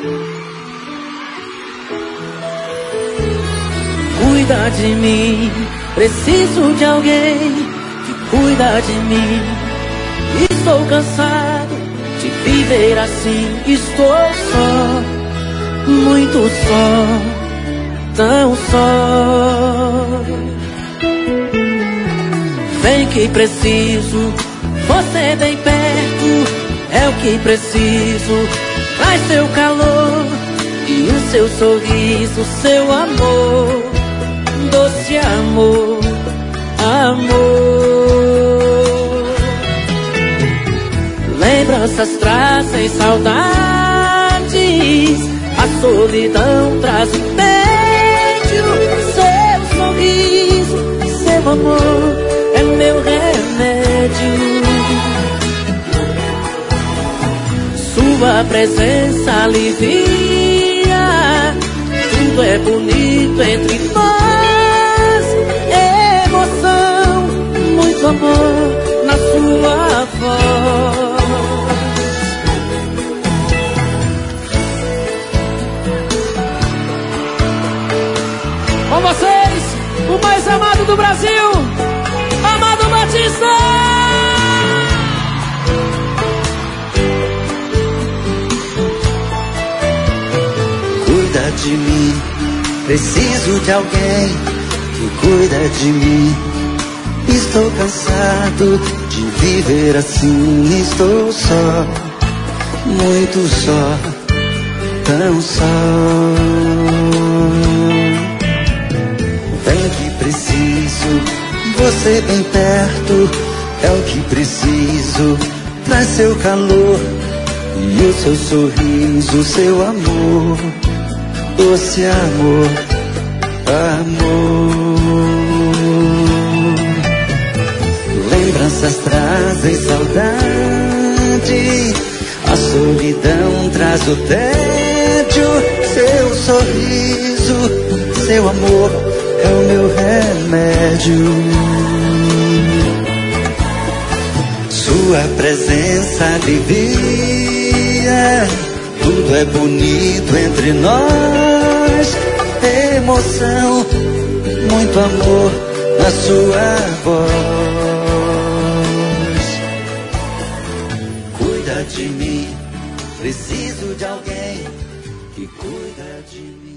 Cuida de mim, preciso de alguém que cuida de mim. Estou cansado de viver assim, estou só, muito só, tão só. Vem que preciso, você bem perto, é o que preciso. Traz seu calor e o seu sorriso, seu amor, doce amor, amor. Lembranças trazem saudades, a solidão traz o tédio. Seu sorriso, seu amor é meu remédio. Sua presença alivia, tudo é bonito entre nós. Emoção, muito amor na sua voz. Com vocês, o mais amado do Brasil, Amado Batista! Cuida de mim, preciso de alguém que cuida de mim. Estou cansado de viver assim, estou só, muito só, tão só. Vem que preciso, você bem perto, é o que preciso. Traz seu calor e o seu sorriso, seu amor, doce amor, amor. Lembranças trazem saudade, a solidão traz o tédio. Seu sorriso, seu amor é o meu remédio. Sua presença alivia, tudo é bonito entre nós. Emoção, muito amor na sua voz. Cuida de mim, preciso de alguém que cuida de mim.